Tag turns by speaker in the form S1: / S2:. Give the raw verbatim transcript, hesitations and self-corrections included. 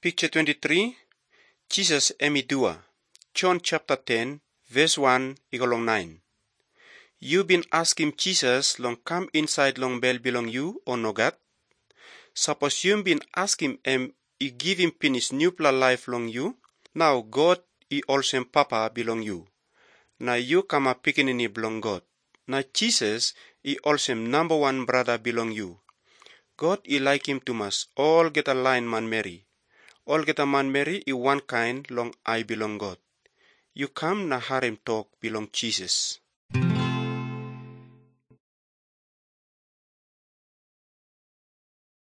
S1: Picture twenty-three, Jesus emi dua. John chapter ten, verse one, igolong nine. You been asking Jesus long come inside long bell belong you or no God? Suppose you been asking him, he give him finish new pla life long you. Now God he also Papa belong you. Now you come a pickaninny belong God. Now Jesus he also number one brother belong you. God he like him too much. All get a line man Mary. All get a man Mary he one kind long I belong God. You come na harem talk belong Jesus.